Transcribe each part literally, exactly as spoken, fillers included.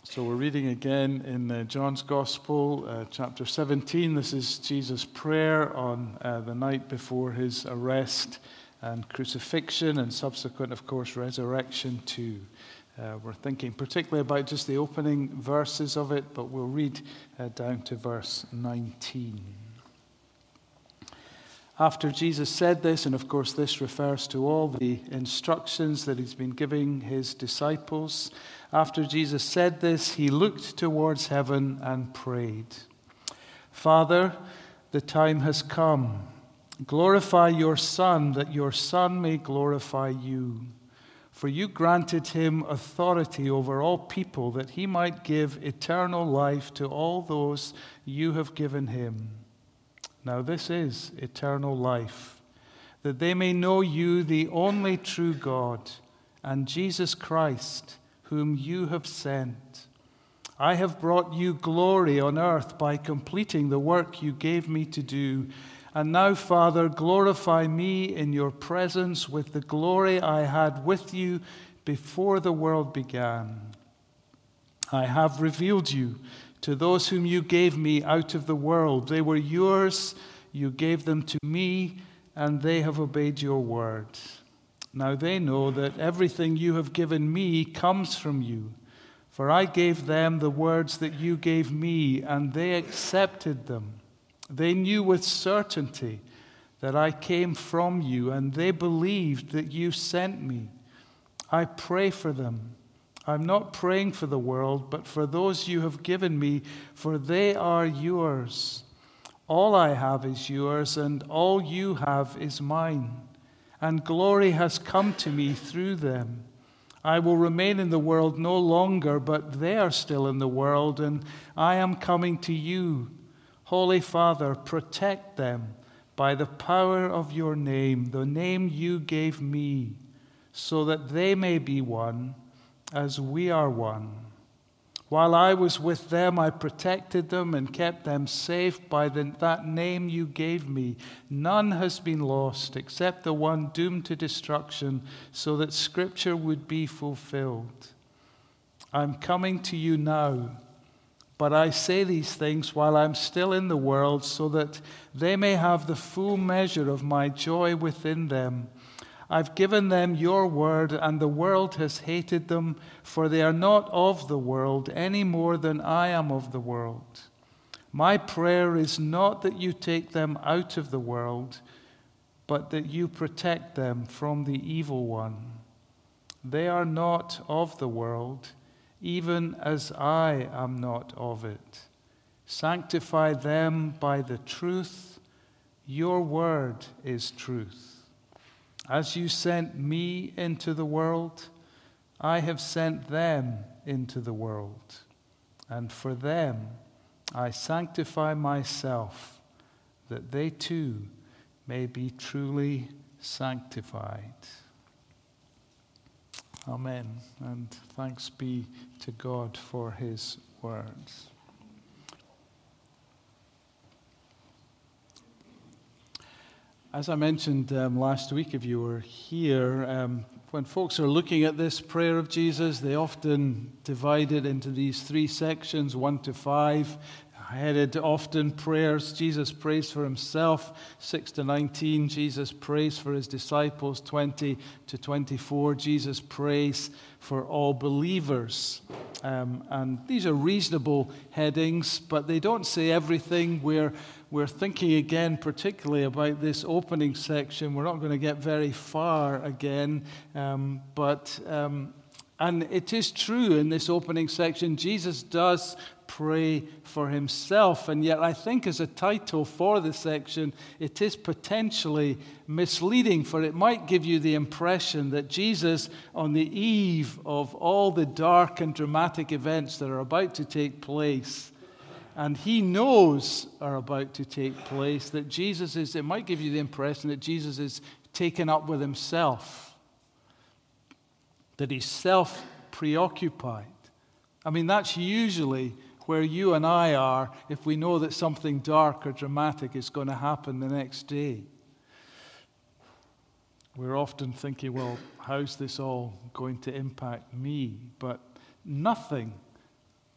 So we're reading again in uh, John's Gospel, uh, chapter seventeen. This is Jesus' prayer on uh, the night before his arrest and crucifixion and subsequent, of course, resurrection too. Uh, we're thinking particularly about just the opening verses of it, but we'll read uh, down to verse nineteen. After Jesus said this, and of course this refers to all the instructions that he's been giving his disciples, after Jesus said this, he looked towards heaven and prayed, "Father, the time has come. Glorify your Son, that your Son may glorify you. For you granted him authority over all people, that he might give eternal life to all those you have given him. Now this is eternal life, that they may know you, the only true God, and Jesus Christ, whom you have sent. I have brought you glory on earth by completing the work you gave me to do. And now, Father, glorify me in your presence with the glory I had with you before the world began. I have revealed you to those whom you gave me out of the world. They were yours, you gave them to me, and they have obeyed your word. Now they know that everything you have given me comes from you. For I gave them the words that you gave me, and they accepted them. They knew with certainty that I came from you, and they believed that you sent me. I pray for them. I'm not praying for the world, but for those you have given me, for they are yours. All I have is yours, and all you have is mine. And glory has come to me through them. I will remain in the world no longer, but they are still in the world, and I am coming to you. Holy Father, protect them by the power of your name, the name you gave me, so that they may be one as we are one. While I was with them, I protected them and kept them safe by the, that name you gave me. None has been lost except the one doomed to destruction, so that Scripture would be fulfilled. I'm coming to you now, but I say these things while I'm still in the world, so that they may have the full measure of my joy within them. I've given them your word, and the world has hated them, for they are not of the world any more than I am of the world. My prayer is not that you take them out of the world, but that you protect them from the evil one. They are not of the world, even as I am not of it. Sanctify them by the truth. Your word is truth. As you sent me into the world, I have sent them into the world. And for them I sanctify myself, that they too may be truly sanctified. Amen. And thanks be to God for his words. As I mentioned um, last week, if you were here, um, when folks are looking at this prayer of Jesus, they often divide it into these three sections, one to five. Headed often prayers. Jesus prays for himself, six to nineteen. Jesus prays for his disciples, twenty to twenty-four. Jesus prays for all believers. Um, and these are reasonable headings, but they don't say everything. We're, we're thinking again particularly about this opening section. We're not going to get very far again, um, but... Um, And it is true in this opening section, Jesus does pray for himself. And yet I think as a title for the section, it is potentially misleading, for it might give you the impression that Jesus, on the eve of all the dark and dramatic events that are about to take place, and he knows are about to take place, that Jesus is, it might give you the impression that Jesus is taken up with himself. That he's self-preoccupied. I mean, that's usually where you and I are if we know that something dark or dramatic is going to happen the next day. We're often thinking, well, how's this all going to impact me? But nothing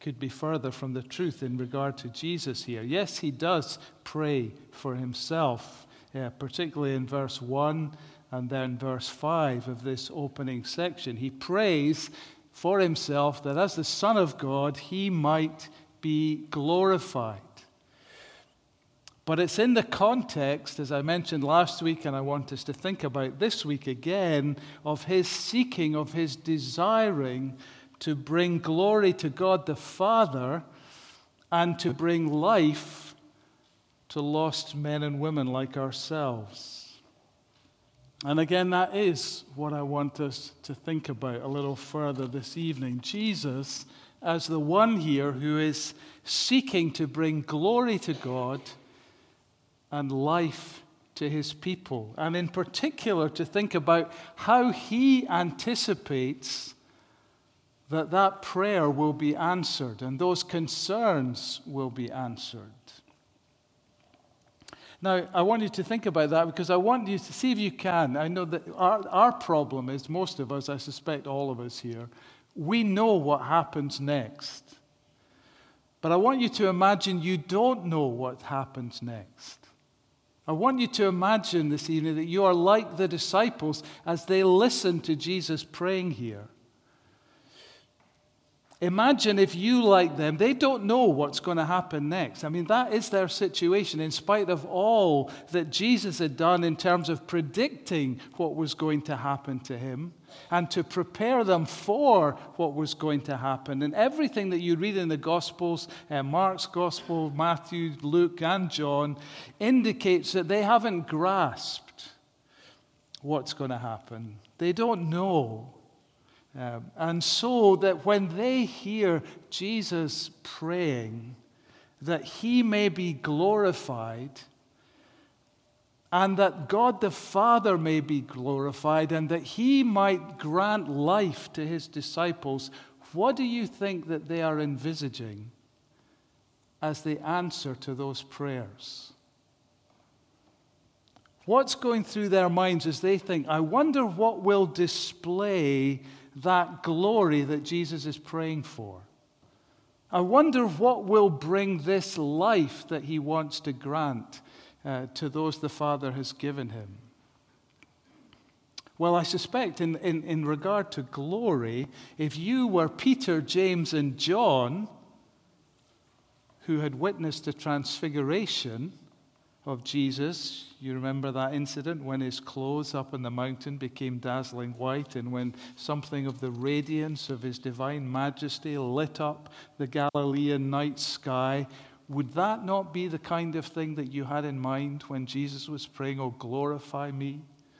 could be further from the truth in regard to Jesus here. Yes, he does pray for himself, uh, particularly in verse one and then verse five of this opening section. He prays for himself that as the Son of God, he might be glorified. But it's in the context, as I mentioned last week, and I want us to think about this week again, of his seeking, of his desiring to bring glory to God the Father and to bring life to lost men and women like ourselves. And again, that is what I want us to think about a little further this evening. Jesus as the one here who is seeking to bring glory to God and life to his people. And in particular, to think about how he anticipates that that prayer will be answered and those concerns will be answered. Now, I want you to think about that because I want you to see if you can. I know that our, our problem is, most of us, I suspect all of us here, we know what happens next. But I want you to imagine you don't know what happens next. I want you to imagine this evening that you are like the disciples as they listen to Jesus praying here. Imagine if you, like them, they don't know what's going to happen next. I mean, that is their situation, in spite of all that Jesus had done in terms of predicting what was going to happen to him and to prepare them for what was going to happen. And everything that you read in the Gospels, uh, Mark's Gospel, Matthew, Luke, and John, indicates that they haven't grasped what's going to happen. They don't know. Um, and so that when they hear Jesus praying, that he may be glorified, and that God the Father may be glorified, and that he might grant life to his disciples, what do you think that they are envisaging as the answer to those prayers? What's going through their minds as they think, I wonder what will display that glory that Jesus is praying for? I wonder what will bring this life that he wants to grant uh, to those the Father has given him. Well, I suspect in, in, in regard to glory, if you were Peter, James, and John, who had witnessed the transfiguration of Jesus, you remember that incident when his clothes up on the mountain became dazzling white, and when something of the radiance of his divine majesty lit up the Galilean night sky. Would that not be the kind of thing that you had in mind when Jesus was praying, "Oh, glorify me"?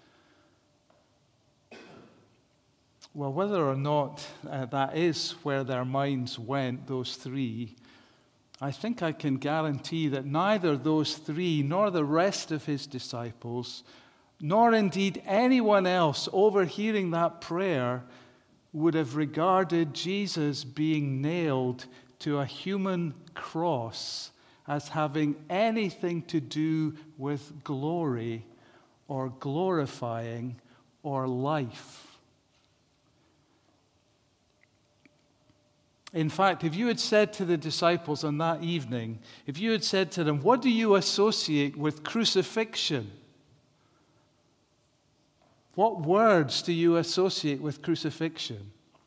Well, whether or not uh, that is where their minds went, those three, I think I can guarantee that neither those three, nor the rest of his disciples, nor indeed anyone else overhearing that prayer would have regarded Jesus being nailed to a human cross as having anything to do with glory or glorifying or life. In fact, if you had said to the disciples on that evening, if you had said to them, what do you associate with crucifixion? What words do you associate with crucifixion?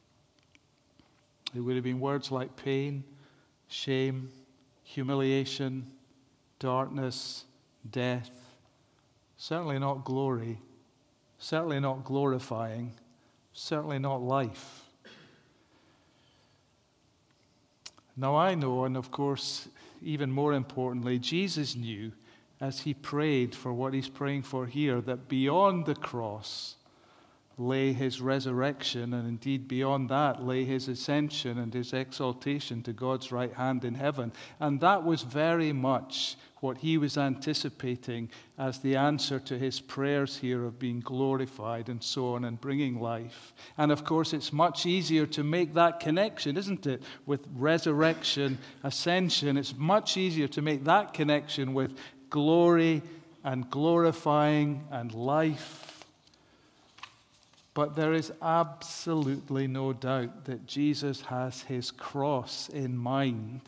It would have been words like pain, shame, humiliation, darkness, death. Certainly not glory. Certainly not glorifying. Certainly not life. Now I know, and of course, even more importantly, Jesus knew as he prayed for what he's praying for here, that beyond the cross lay his resurrection, and indeed beyond that lay his ascension and his exaltation to God's right hand in heaven. And that was very much what he was anticipating as the answer to his prayers here of being glorified and so on and bringing life. And of course, it's much easier to make that connection, isn't it, with resurrection, ascension. It's much easier to make that connection with glory and glorifying and life. But there is absolutely no doubt that Jesus has his cross in mind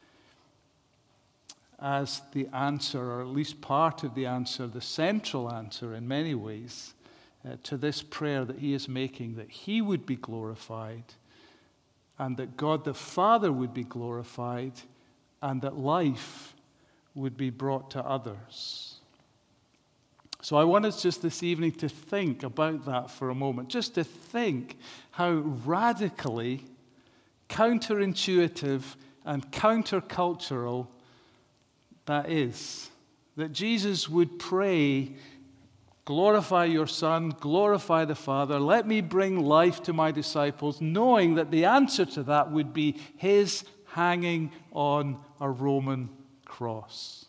as the answer, or at least part of the answer, the central answer in many ways, uh, to this prayer that he is making, that he would be glorified, and that God the Father would be glorified, and that life would be brought to others. So I want us just this evening to think about that for a moment, just to think how radically counterintuitive and countercultural that is. That Jesus would pray, glorify your Son, glorify the Father, let me bring life to my disciples, knowing that the answer to that would be his hanging on a Roman cross.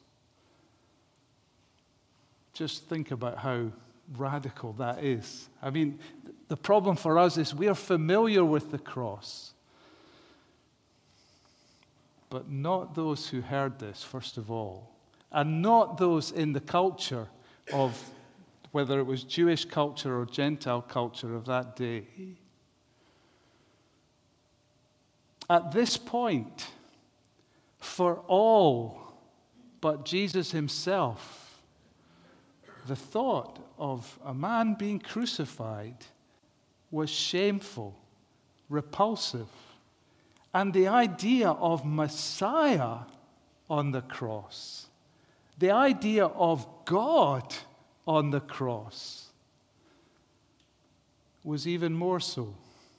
Just think about how radical that is. I mean, the problem for us is we are familiar with the cross. But not those who heard this, first of all. And not those in the culture of, whether it was Jewish culture or Gentile culture of that day. At this point, for all but Jesus himself, the thought of a man being crucified was shameful, repulsive. And the idea of Messiah on the cross, the idea of God on the cross, was even more so.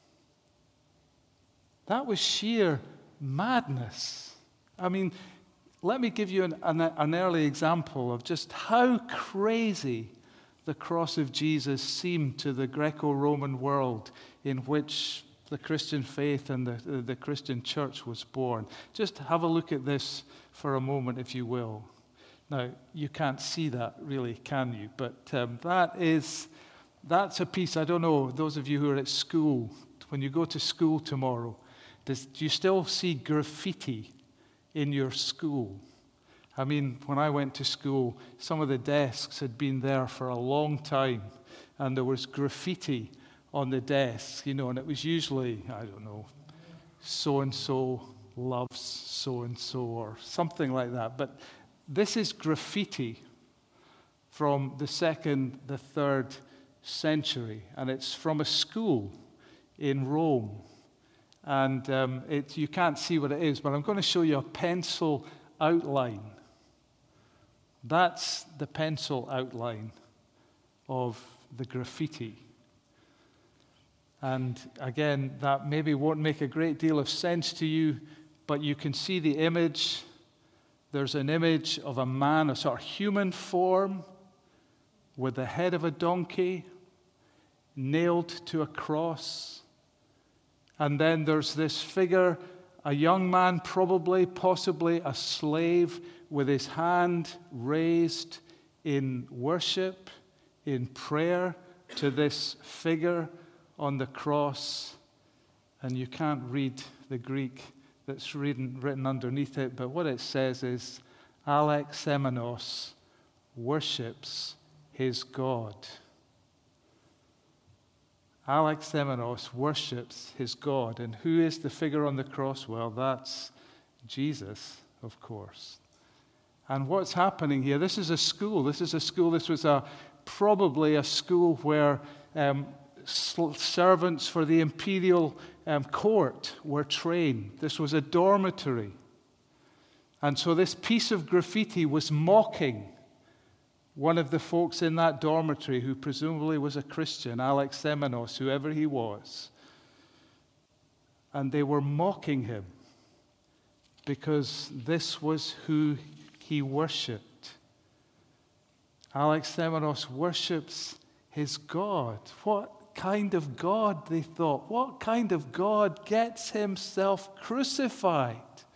That was sheer madness. I mean, let me give you an, an, an early example of just how crazy the cross of Jesus seemed to the Greco-Roman world in which the Christian faith and the, the, the Christian church was born. Just have a look at this for a moment, if you will. Now, you can't see that really, can you? But um, that is, that's a piece, I don't know, those of you who are at school, when you go to school tomorrow, does, do you still see graffiti in your school? I mean, when I went to school, some of the desks had been there for a long time, and there was graffiti on the desks, you know, and it was usually, I don't know, so-and-so loves so-and-so or something like that. But this is graffiti from the second, the third century, and it's from a school in Rome. And um, it, you can't see what it is, but I'm going to show you a pencil outline. That's the pencil outline of the graffiti. And again, that maybe won't make a great deal of sense to you, but you can see the image. There's an image of a man, a sort of human form, with the head of a donkey, nailed to a cross. And then there's this figure, a young man, probably, possibly a slave, with his hand raised in worship, in prayer to this figure on the cross. And you can't read the Greek that's written, written underneath it, but what it says is, Alexamenos worships his God. Alexamenos worships his God. And who is the figure on the cross? Well, that's Jesus, of course. And what's happening here? This is a school. This is a school. This was a probably a school where um, servants for the imperial um, court were trained. This was a dormitory. And so this piece of graffiti was mocking one of the folks in that dormitory who presumably was a Christian, Alexamenos, whoever he was. And they were mocking him because this was who he worshipped. Alexamenos worships his God. What kind of God, they thought? What kind of God gets himself crucified?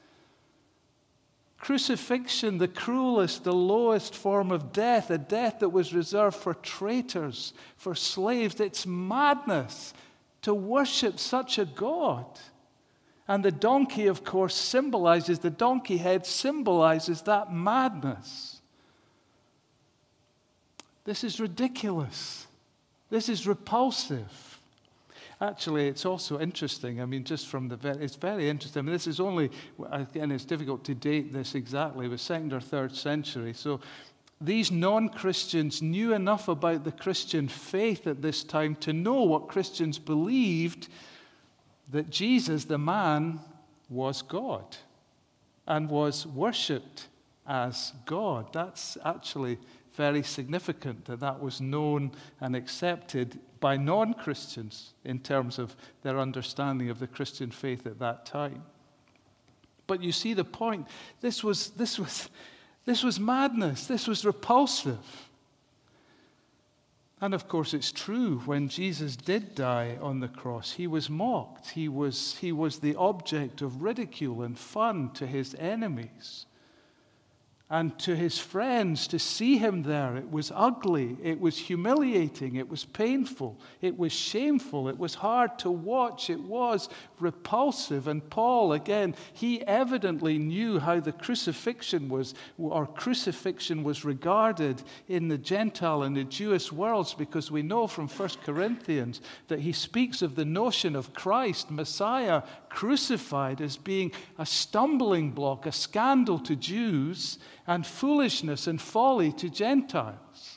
Crucifixion, the cruelest, the lowest form of death, a death that was reserved for traitors, for slaves. It's madness to worship such a God. And the donkey, of course, symbolizes, the donkey head symbolizes that madness. This is ridiculous. This is repulsive. Actually, it's also interesting. I mean, just from the very, it's very interesting. I mean, this is only, again, it's difficult to date this exactly, but second or third century. So these non-Christians knew enough about the Christian faith at this time to know what Christians believed, that Jesus, the man, was God and was worshipped as God. That's actually very significant that that was known and accepted by non-Christians in terms of their understanding of the Christian faith at that time. But you see the point. This was, this was, this was madness. This was repulsive. And of course, it's true. When Jesus did die on the cross, he was mocked. He was, he was the object of ridicule and fun to his enemies. And to his friends, to see him there, it was ugly, it was humiliating, it was painful, it was shameful, it was hard to watch, it was repulsive. And Paul, again, he evidently knew how the crucifixion was, or crucifixion was regarded in the Gentile and the Jewish worlds, because we know from First Corinthians that he speaks of the notion of Christ, Messiah, crucified as being a stumbling block, a scandal to Jews, and foolishness and folly to Gentiles.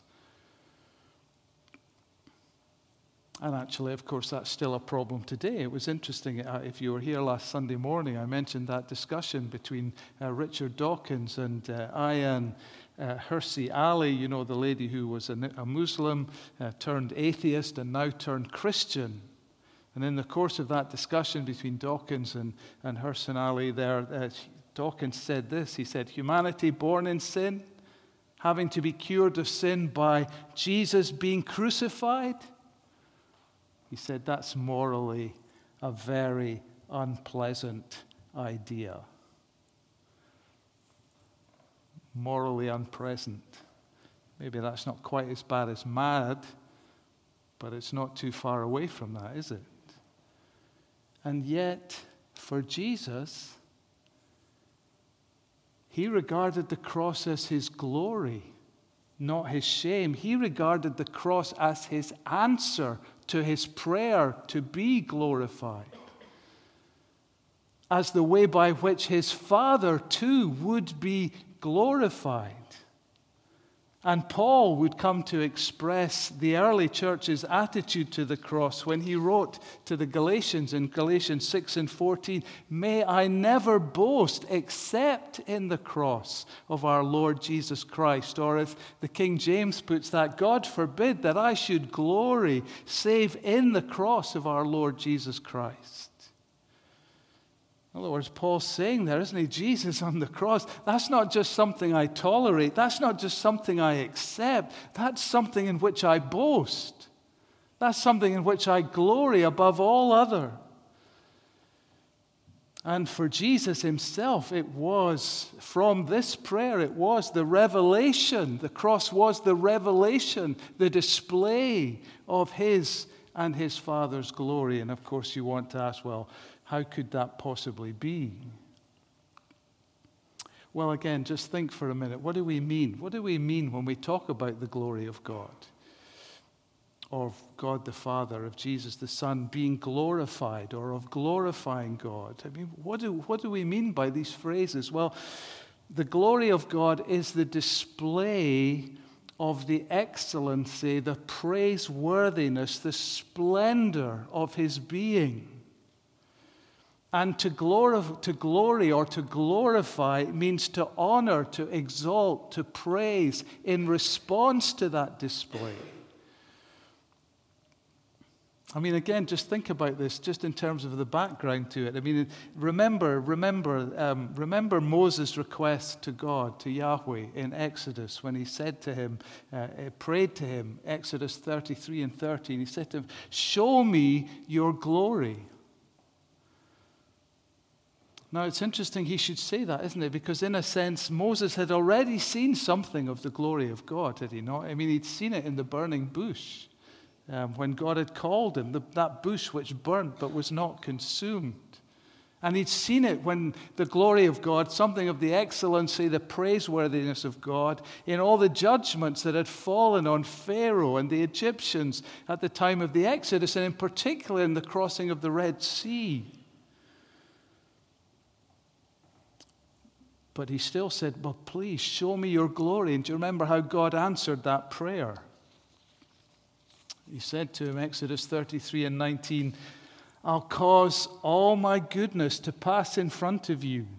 And actually, of course, that's still a problem today. It was interesting, uh, if you were here last Sunday morning, I mentioned that discussion between uh, Richard Dawkins and uh, Ayaan uh, Hirsi Ali, you know, the lady who was a, a Muslim, uh, turned atheist, and now turned Christian. And in the course of that discussion between Dawkins and, and Hirsi Ali there, uh, Dawkins said this. He said, humanity born in sin, having to be cured of sin by Jesus being crucified. He said that's morally a very unpleasant idea. Morally unpleasant. Maybe that's not quite as bad as mad, but it's not too far away from that, is it? And yet, for Jesus, he regarded the cross as his glory, not his shame. He regarded the cross as his answer to his prayer to be glorified, as the way by which his Father too would be glorified. And Paul would come to express the early church's attitude to the cross when he wrote to the Galatians in Galatians six and fourteen, "May I never boast except in the cross of our Lord Jesus Christ." Or as the King James puts that, "God forbid that I should glory save in the cross of our Lord Jesus Christ." In other words, Paul's saying there, isn't he? Jesus on the cross, that's not just something I tolerate. That's not just something I accept. That's something in which I boast. That's something in which I glory above all other. And for Jesus himself, it was, from this prayer, it was the revelation. The cross was the revelation, the display of his and his Father's glory. And of course, you want to ask, well, how could that possibly be? Well, again, just think for a minute. What do we mean? What do we mean when we talk about the glory of God? Of God the Father, of Jesus the Son being glorified, or of glorifying God? I mean, what do, what do we mean by these phrases? Well, the glory of God is the display of the excellency, the praiseworthiness, the splendor of his being. And to glory, to glory or to glorify means to honor, to exalt, to praise in response to that display. I mean, again, just think about this, just in terms of the background to it. I mean, remember, remember, um, remember Moses' request to God, to Yahweh, in Exodus, when he said to him, uh, prayed to him, Exodus thirty-three and thirteen. He said to him, "Show me your glory." Now, it's interesting he should say that, isn't it? Because in a sense, Moses had already seen something of the glory of God, had he not? I mean, he'd seen it in the burning bush um, when God had called him, the, that bush which burnt but was not consumed. And he'd seen it when the glory of God, something of the excellency, the praiseworthiness of God, in all the judgments that had fallen on Pharaoh and the Egyptians at the time of the Exodus, and in particular in the crossing of the Red Sea. But he still said, well, please show me your glory. And do you remember how God answered that prayer? He said to him, Exodus thirty-three and nineteen, I'll cause all my goodness to pass in front of you.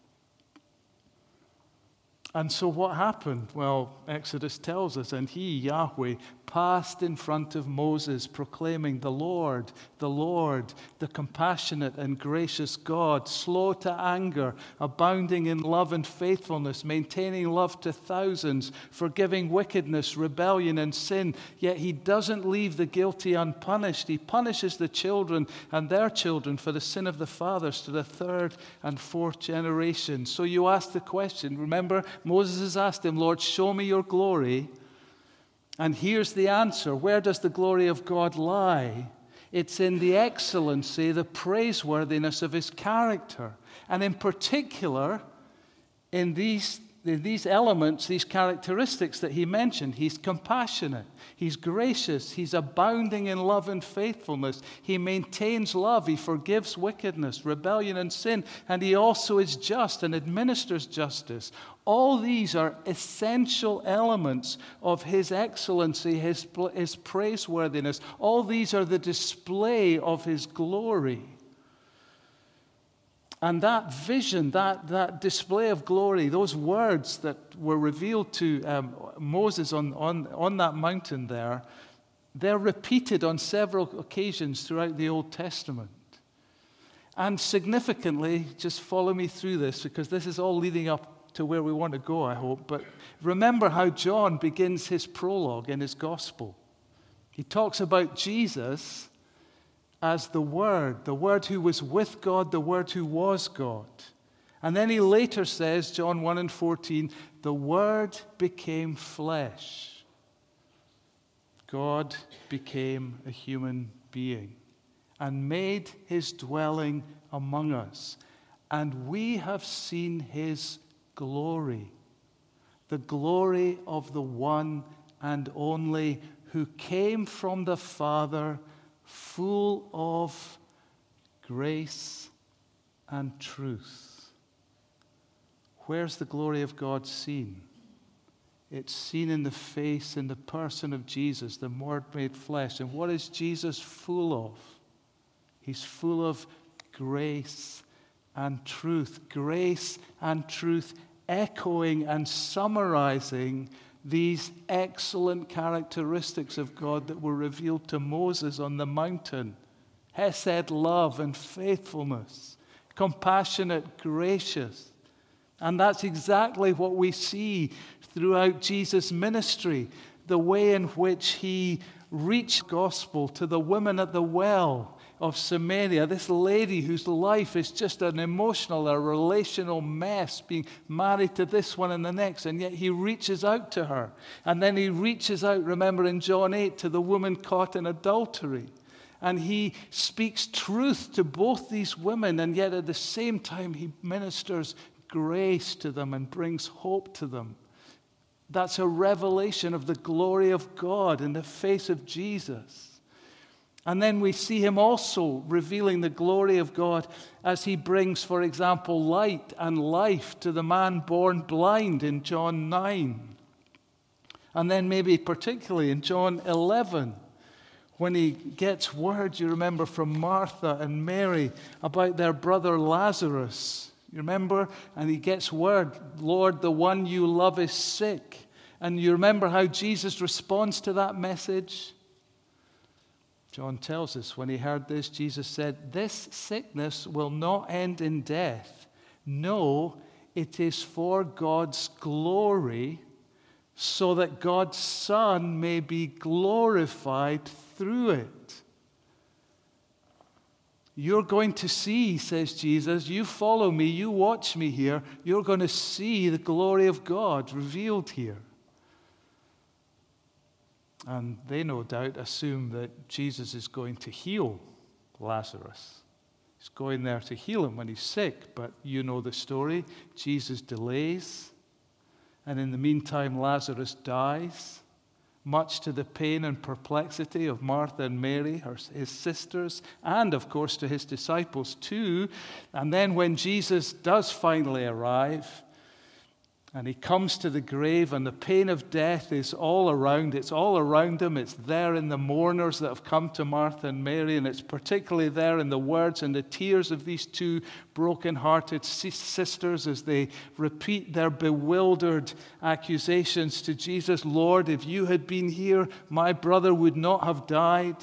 And so what happened? Well, Exodus tells us, and he, Yahweh, passed in front of Moses, proclaiming, the Lord, the Lord, the compassionate and gracious God, slow to anger, abounding in love and faithfulness, maintaining love to thousands, forgiving wickedness, rebellion, and sin. Yet he doesn't leave the guilty unpunished. He punishes the children and their children for the sin of the fathers to the third and fourth generation. So you ask the question, remember, Moses has asked him, Lord, show me your glory. And here's the answer. Where does the glory of God lie? It's in the excellency, the praiseworthiness of his character. And in particular, in these, in these elements, these characteristics that he mentioned. He's compassionate. He's gracious. He's abounding in love and faithfulness. He maintains love. He forgives wickedness, rebellion, and sin. And he also is just and administers justice. All these are essential elements of his excellency, his, his praiseworthiness. All these are the display of his glory. And that vision, that, that display of glory, those words that were revealed to um, Moses on, on, on that mountain there, they're repeated on several occasions throughout the Old Testament. And significantly, just follow me through this, because this is all leading up to where we want to go, I hope. But remember how John begins his prologue in his gospel. He talks about Jesus as the Word, the Word who was with God, the Word who was God. And then he later says, John one and fourteen, the Word became flesh. God became a human being and made his dwelling among us. And we have seen his glory, the glory of the one and only who came from the Father, full of grace and truth. Where's the glory of God seen? It's seen in the face, in the person of Jesus, the Word made flesh. And what is Jesus full of? He's full of grace and truth. Grace and truth echoing and summarizing these excellent characteristics of God that were revealed to Moses on the mountain. Hesed, love and faithfulness. Compassionate, gracious. And that's exactly what we see throughout Jesus' ministry. The way in which he reached the gospel to the woman at the well of Samaria, this lady whose life is just an emotional, a relational mess, being married to this one and the next, and yet he reaches out to her. And then he reaches out, remember in John eight, to the woman caught in adultery. And he speaks truth to both these women, and yet at the same time he ministers grace to them and brings hope to them. That's a revelation of the glory of God in the face of Jesus. And then we see him also revealing the glory of God as he brings, for example, light and life to the man born blind in John nine. And then maybe particularly in John eleven, when he gets word, you remember, from Martha and Mary about their brother Lazarus. You remember? And he gets word, Lord, the one you love is sick. And you remember how Jesus responds to that message? John tells us when he heard this, Jesus said, this sickness will not end in death. No, it is for God's glory, so that God's Son may be glorified through it. You're going to see, says Jesus, you follow me, you watch me here, you're going to see the glory of God revealed here. And they no doubt assume that Jesus is going to heal Lazarus. He's going there to heal him when he's sick, but you know the story. Jesus delays, and in the meantime, Lazarus dies, much to the pain and perplexity of Martha and Mary, her, his sisters, and of course to his disciples too. And then when Jesus does finally arrive, and he comes to the grave, and the pain of death is all around. It's all around him. It's there in the mourners that have come to Martha and Mary, and it's particularly there in the words and the tears of these two broken-hearted sisters as they repeat their bewildered accusations to Jesus. Lord, if you had been here, my brother would not have died.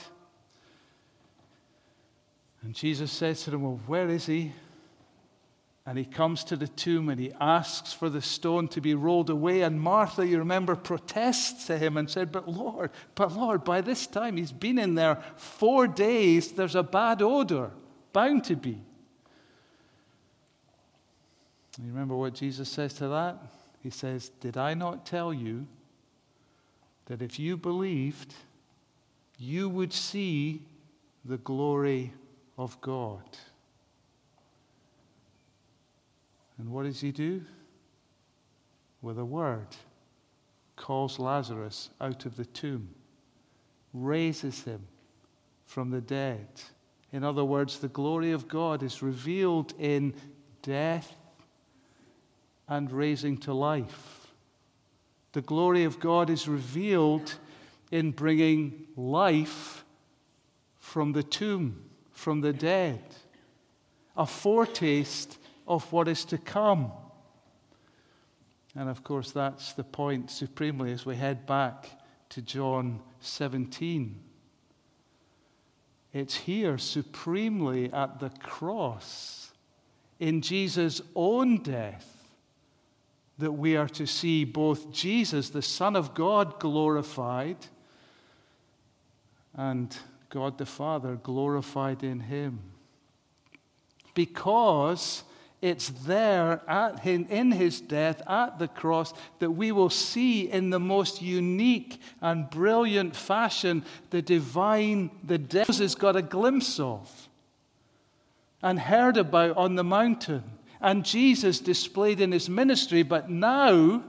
And Jesus says to them, well, where is he? And he comes to the tomb and he asks for the stone to be rolled away. And Martha, you remember, protests to him and said, but Lord, but Lord, by this time he's been in there four days. There's a bad odor, bound to be. You remember what Jesus says to that? He says, did I not tell you that if you believed, you would see the glory of God? And what does he do? With a word, calls Lazarus out of the tomb, raises him from the dead. In other words, the glory of God is revealed in death and raising to life. The glory of God is revealed in bringing life from the tomb, from the dead. A foretaste of what is to come. And of course, that's the point supremely as we head back to John seventeen. It's here supremely at the cross, in Jesus' own death, that we are to see both Jesus, the Son of God, glorified, and God the Father glorified in him. Because it's there at him, in his death at the cross, that we will see in the most unique and brilliant fashion the divine, the devil has got a glimpse of and heard about on the mountain. And Jesus displayed in his ministry, but now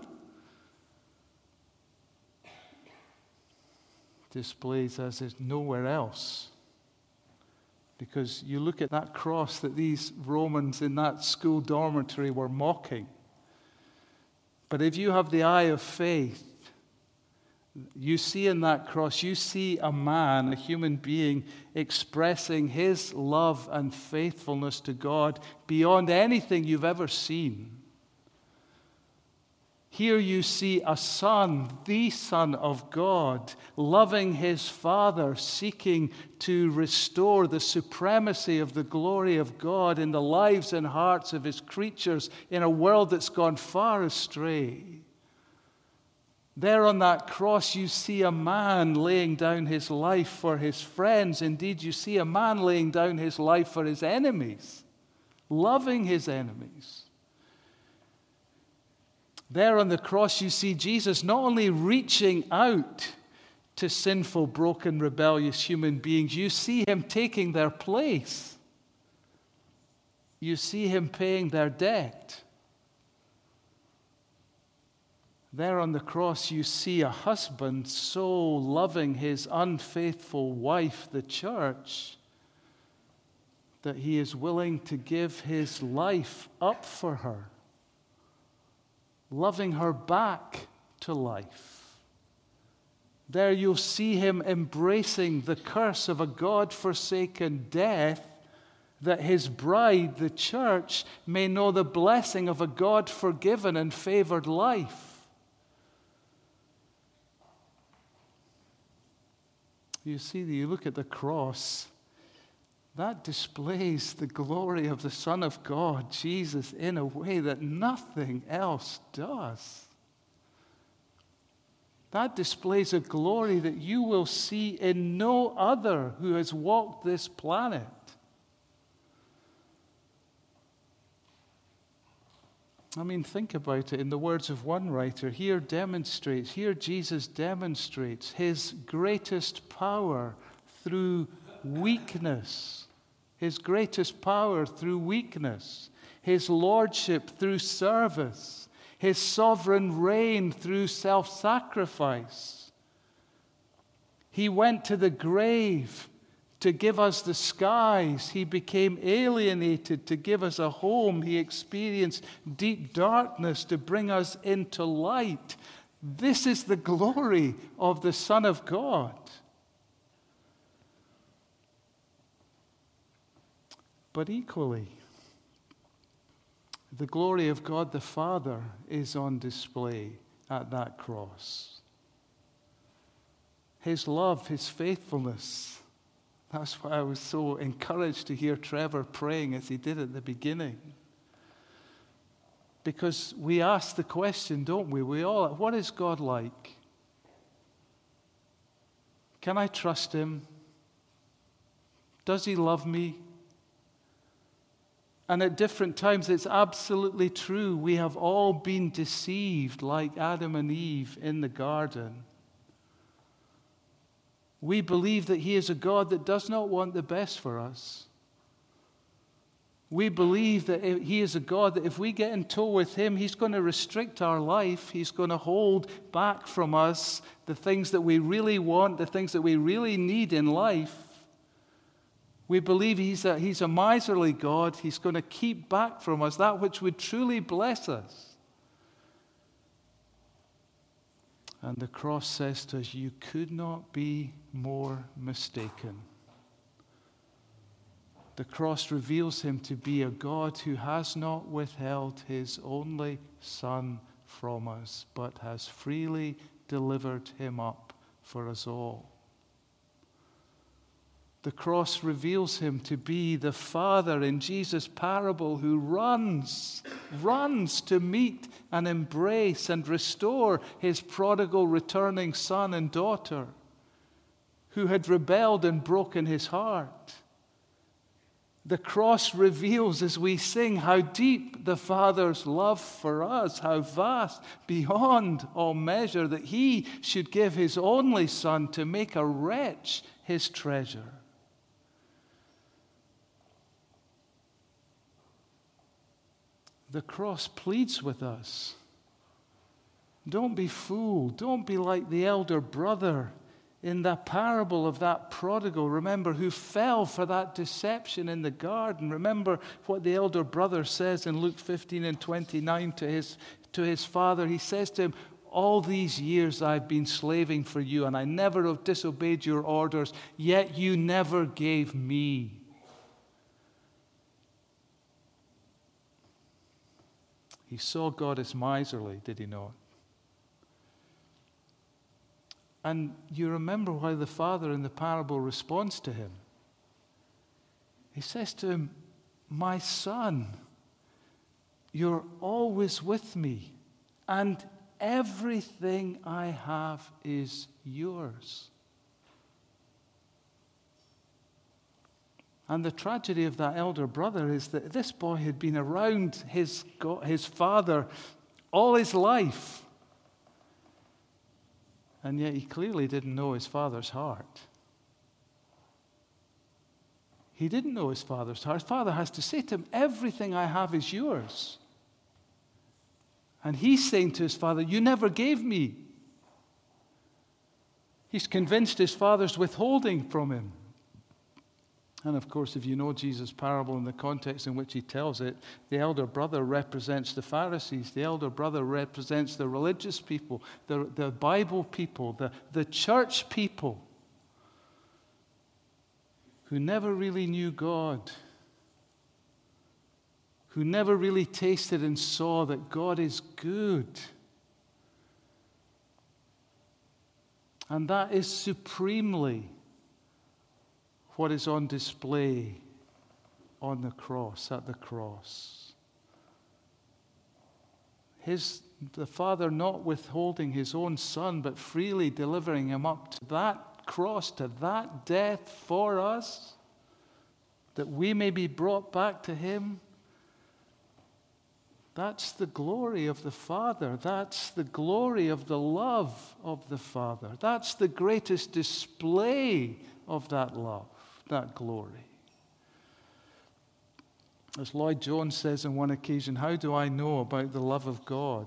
displays as is nowhere else. Because you look at that cross that these Romans in that school dormitory were mocking. But if you have the eye of faith, you see in that cross, you see a man, a human being, expressing his love and faithfulness to God beyond anything you've ever seen. Here you see a son, the Son of God, loving his Father, seeking to restore the supremacy of the glory of God in the lives and hearts of his creatures in a world that's gone far astray. There on that cross you see a man laying down his life for his friends. Indeed, you see a man laying down his life for his enemies, loving his enemies. There on the cross you see Jesus not only reaching out to sinful, broken, rebellious human beings, you see him taking their place. You see him paying their debt. There on the cross you see a husband so loving his unfaithful wife, the church, that he is willing to give his life up for her, loving her back to life. There you'll see him embracing the curse of a God-forsaken death, that his bride, the church, may know the blessing of a God-forgiven and favored life. You see, you look at the cross, that displays the glory of the Son of God, Jesus, in a way that nothing else does. That displays a glory that you will see in no other who has walked this planet. I mean, think about it. In the words of one writer, here demonstrates, here Jesus demonstrates his greatest power through weakness. His greatest power through weakness, His lordship through service, His sovereign reign through self-sacrifice. He went to the grave to give us the skies. He became alienated to give us a home. He experienced deep darkness to bring us into light. This is the glory of the Son of God. But equally, the glory of God the Father is on display at that cross. His love, His faithfulness. That's why I was so encouraged to hear Trevor praying as he did at the beginning. Because we ask the question, don't we? We all, what is God like? Can I trust Him? Does He love me? And at different times, it's absolutely true. We have all been deceived like Adam and Eve in the garden. We believe that He is a God that does not want the best for us. We believe that He is a God that if we get in tow with Him, He's going to restrict our life. He's going to hold back from us the things that we really want, the things that we really need in life. We believe He's a, he's a miserly God. He's going to keep back from us that which would truly bless us. And the cross says to us, you could not be more mistaken. The cross reveals Him to be a God who has not withheld His only Son from us, but has freely delivered Him up for us all. The cross reveals Him to be the Father in Jesus' parable who runs, runs to meet and embrace and restore His prodigal returning son and daughter who had rebelled and broken His heart. The cross reveals as we sing how deep the Father's love for us, how vast beyond all measure, that He should give His only Son to make a wretch His treasure. The cross pleads with us. Don't be fooled. Don't be like the elder brother in the parable of that prodigal. Remember, who fell for that deception in the garden. Remember what the elder brother says in Luke fifteen and twenty-nine to his, to his father. He says to him, all these years I've been slaving for you, and I never have disobeyed your orders, yet you never gave me. He saw God as miserly, did he not? And you remember how the father in the parable responds to him. He says to him, my son, you're always with me, and everything I have is yours. And the tragedy of that elder brother is that this boy had been around his, God, his father all his life. And yet he clearly didn't know his father's heart. He didn't know his father's heart. His father has to say to him, everything I have is yours. And he's saying to his father, you never gave me. He's convinced his father's withholding from him. And of course, if you know Jesus' parable in the context in which he tells it, the elder brother represents the Pharisees. The elder brother represents the religious people, the, the Bible people, the, the church people who never really knew God, who never really tasted and saw that God is good. And that is supremely what is on display on the cross, at the cross. His, the Father not withholding His own Son, but freely delivering Him up to that cross, to that death for us, that we may be brought back to Him. That's the glory of the Father. That's the glory of the love of the Father. That's the greatest display of that love, that glory. As Lloyd Jones says on one occasion, how do I know about the love of God?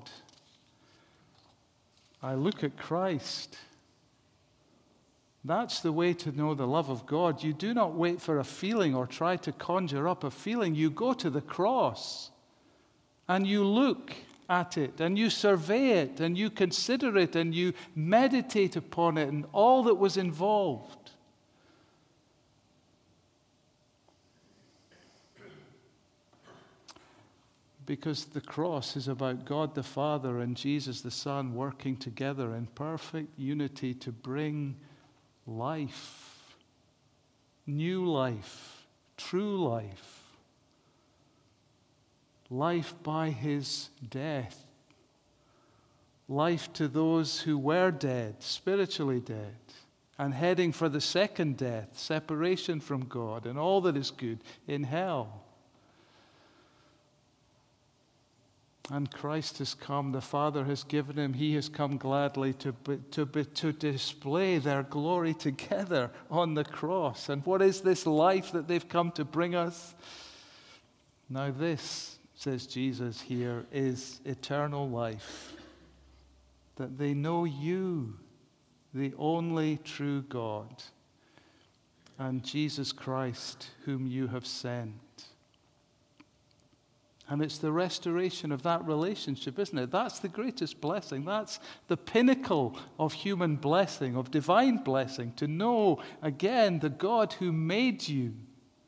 I look at Christ. That's the way to know the love of God. You do not wait for a feeling or try to conjure up a feeling. You go to the cross and you look at it and you survey it and you consider it and you meditate upon it and all that was involved. Because the cross is about God the Father and Jesus the Son working together in perfect unity to bring life, new life, true life, life by his death, life to those who were dead, spiritually dead, and heading for the second death, separation from God and all that is good in hell. And Christ has come, the Father has given him, he has come gladly to, be, to, be, to display their glory together on the cross. And what is this life that they've come to bring us? Now this, says Jesus here, is eternal life. That they know you, the only true God, and Jesus Christ, whom you have sent. And it's the restoration of that relationship, isn't it? That's the greatest blessing. That's the pinnacle of human blessing, of divine blessing, to know again the God who made you.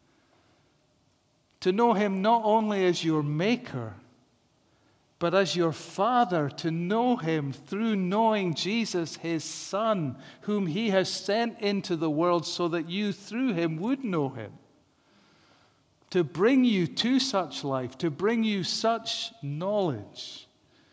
To know him not only as your maker, but as your Father, to know him through knowing Jesus, his Son, whom he has sent into the world so that you through him would know him. To bring you to such life, to bring you such knowledge.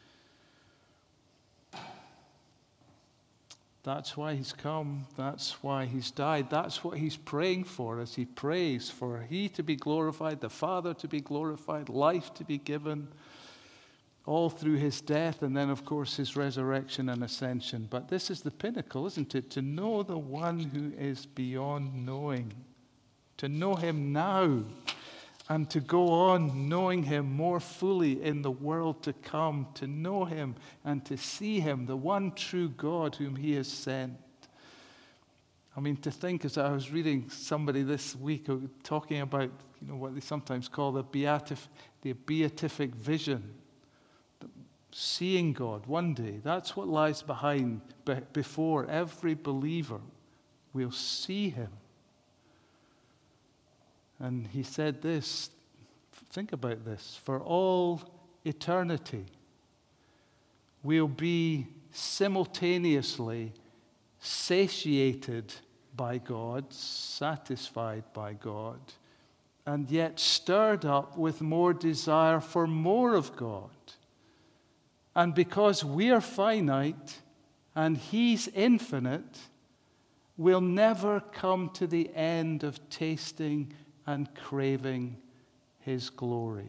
That's why he's come. That's why he's died. That's what he's praying for as he prays for he to be glorified, the Father to be glorified, life to be given, all through his death and then, of course, his resurrection and ascension. But this is the pinnacle, isn't it? To know the one who is beyond knowing. To know him now. And to go on knowing him more fully in the world to come, to know him and to see him, the one true God whom he has sent. I mean, to think, as I was reading somebody this week talking about, you know, what they sometimes call the beatif- the beatific vision, seeing God one day. That's what lies behind, before every believer will see him. And he said this, think about this, for all eternity we'll be simultaneously satiated by God, satisfied by God, and yet stirred up with more desire for more of God. And because we are finite and he's infinite, we'll never come to the end of tasting and craving his glory.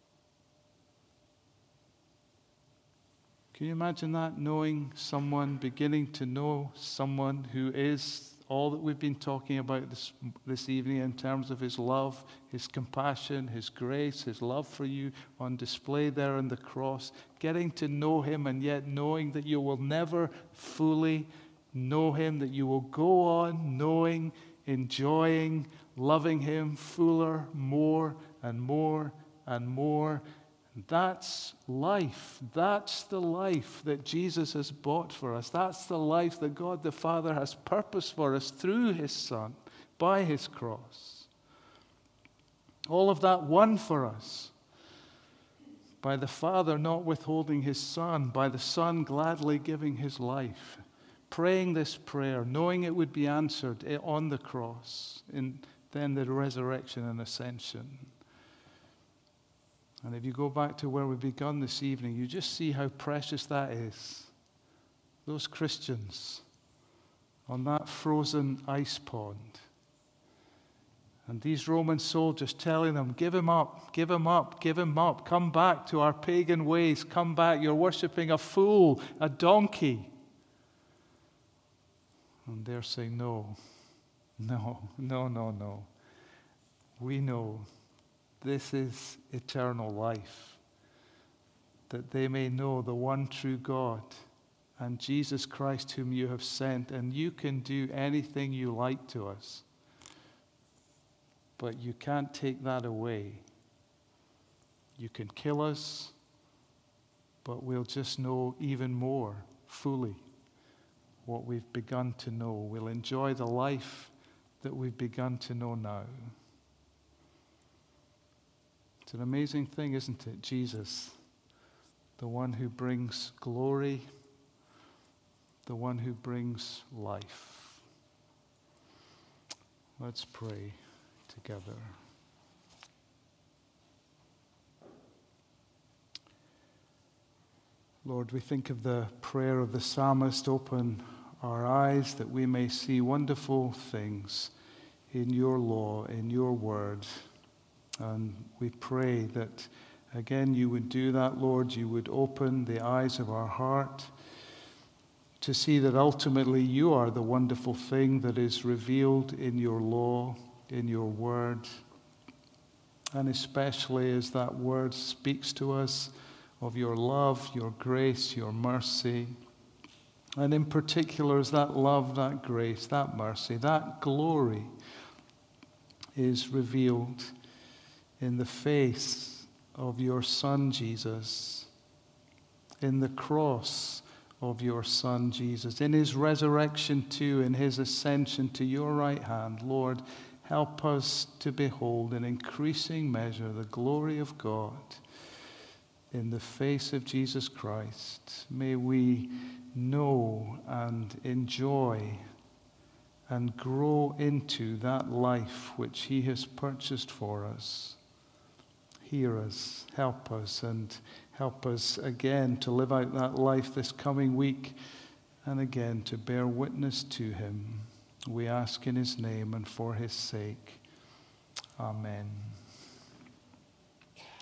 Can you imagine that? Knowing someone, beginning to know someone who is all that we've been talking about this, this evening in terms of his love, his compassion, his grace, his love for you on display there on the cross. Getting to know him and yet knowing that you will never fully know him, that you will go on knowing, enjoying, loving him fuller, more and more and more. That's life. That's the life that Jesus has bought for us. That's the life that God the Father has purposed for us through his Son, by his cross. All of that won for us by the Father not withholding his Son, by the Son gladly giving his life, praying this prayer, knowing it would be answered on the cross, in then the resurrection and ascension. And if you go back to where we begun this evening, you just see how precious that is. Those Christians on that frozen ice pond. And these Roman soldiers telling them, give him up, give him up, give him up. Come back to our pagan ways. Come back. You're worshiping a fool, a donkey. And they're saying, no, no, no, no, no. We know this is eternal life, that they may know the one true God and Jesus Christ whom you have sent. And you can do anything you like to us, but you can't take that away. You can kill us, but we'll just know even more fully what we've begun to know. We'll enjoy the life that we've begun to know now. It's an amazing thing, isn't it? Jesus, the one who brings glory, the one who brings life. Let's pray together. Lord, we think of the prayer of the psalmist, open our eyes that we may see wonderful things in your law, in your word. And we pray that, again, you would do that, Lord. You would open the eyes of our heart to see that ultimately you are the wonderful thing that is revealed in your law, in your word. And especially as that word speaks to us of your love, your grace, your mercy. And in particular, as that love, that grace, that mercy, that glory is revealed in the face of your Son, Jesus, in the cross of your Son, Jesus, in his resurrection too, in his ascension to your right hand. Lord, help us to behold in increasing measure the glory of God in the face of Jesus Christ. May we know and enjoy and grow into that life which he has purchased for us. Hear us, help us, and help us again to live out that life this coming week and again to bear witness to him. We ask in his name and for his sake. Amen.